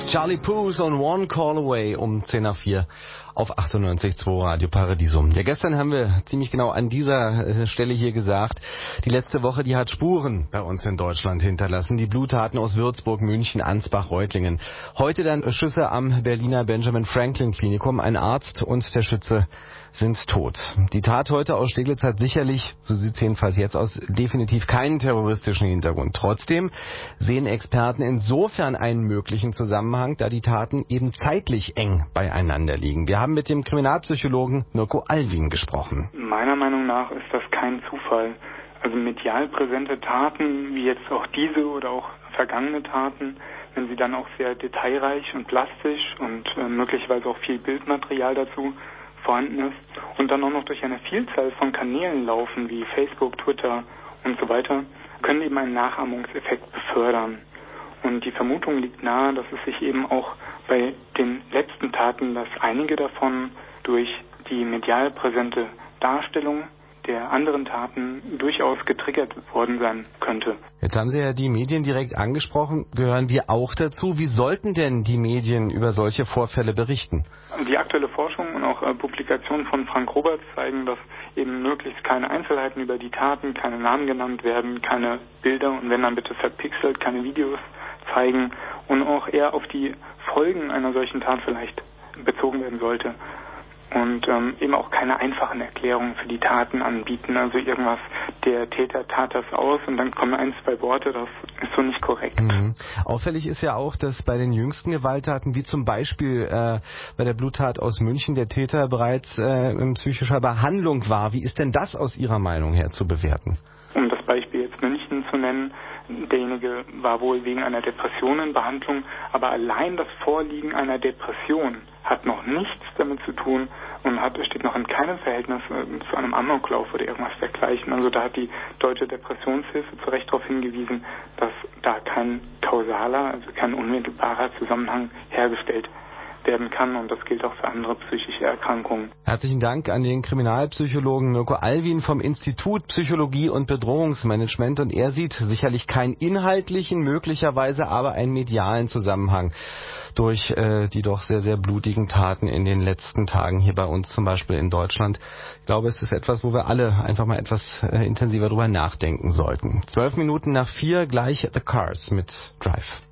Charlie Puth und One Call Away um 10 nach 4 auf 98.2 Radio Paradiso. Ja, gestern haben wir ziemlich genau an dieser Stelle hier gesagt, die letzte Woche, die hat Spuren bei uns in Deutschland hinterlassen. Die Bluttaten aus Würzburg, München, Ansbach, Reutlingen. Heute dann Schüsse am Berliner Benjamin Franklin Klinikum. Ein Arzt und der Schütze sind tot. Die Tat heute aus Steglitz hat sicherlich, so sieht es jedenfalls jetzt aus, definitiv keinen terroristischen Hintergrund. Trotzdem sehen Experten insofern einen möglichen Zusammenhang, da die Taten eben zeitlich eng beieinander liegen. Wir haben mit dem Kriminalpsychologen Mirko Alwin gesprochen. Meiner Meinung nach ist das kein Zufall. Also medial präsente Taten, wie jetzt auch diese oder auch vergangene Taten, wenn sie dann auch sehr detailreich und plastisch und möglicherweise auch viel Bildmaterial dazu vorhanden ist und dann auch noch durch eine Vielzahl von Kanälen laufen, wie Facebook, Twitter und so weiter, können eben einen Nachahmungseffekt befördern. Und die Vermutung liegt nahe, dass es sich eben auch bei den letzten Taten, dass einige davon durch die medial präsente Darstellung der anderen Taten durchaus getriggert worden sein könnte. Jetzt haben Sie ja die Medien direkt angesprochen. Gehören wir auch dazu? Wie sollten denn die Medien über solche Vorfälle berichten? Die aktuelle Forschung und auch Publikationen von Frank Roberts zeigen, dass eben möglichst keine Einzelheiten über die Taten, keine Namen genannt werden, keine Bilder und wenn dann bitte verpixelt, keine Videos zeigen und auch eher auf die Folgen einer solchen Tat vielleicht bezogen werden sollte. Und eben auch keine einfachen Erklärungen für die Taten anbieten. Also irgendwas, der Täter tat das aus und dann kommen 1, 2 Worte, das ist so nicht korrekt. Auffällig ist ja auch, dass bei den jüngsten Gewalttaten, wie zum Beispiel bei der Bluttat aus München, der Täter bereits in psychischer Behandlung war. Wie ist denn das aus Ihrer Meinung her zu bewerten? Um das Beispiel jetzt München zu nennen, derjenige war wohl wegen einer Depression in Behandlung, aber allein das Vorliegen einer Depression hat noch nichts damit zu tun und steht noch in keinem Verhältnis zu einem Amoklauf oder irgendwas dergleichen. Also da hat die Deutsche Depressionshilfe zu Recht darauf hingewiesen, dass da kein kausaler, also kein unmittelbarer Zusammenhang hergestellt werden kann und das gilt auch für andere psychische Erkrankungen. Herzlichen Dank an den Kriminalpsychologen Mirko Alwin vom Institut Psychologie und Bedrohungsmanagement und er sieht sicherlich keinen inhaltlichen, möglicherweise aber einen medialen Zusammenhang durch die doch sehr, sehr blutigen Taten in den letzten Tagen hier bei uns, zum Beispiel in Deutschland. Ich glaube, es ist etwas, wo wir alle einfach mal etwas intensiver drüber nachdenken sollten. 12 Minuten nach 4 gleich The Cars mit Drive.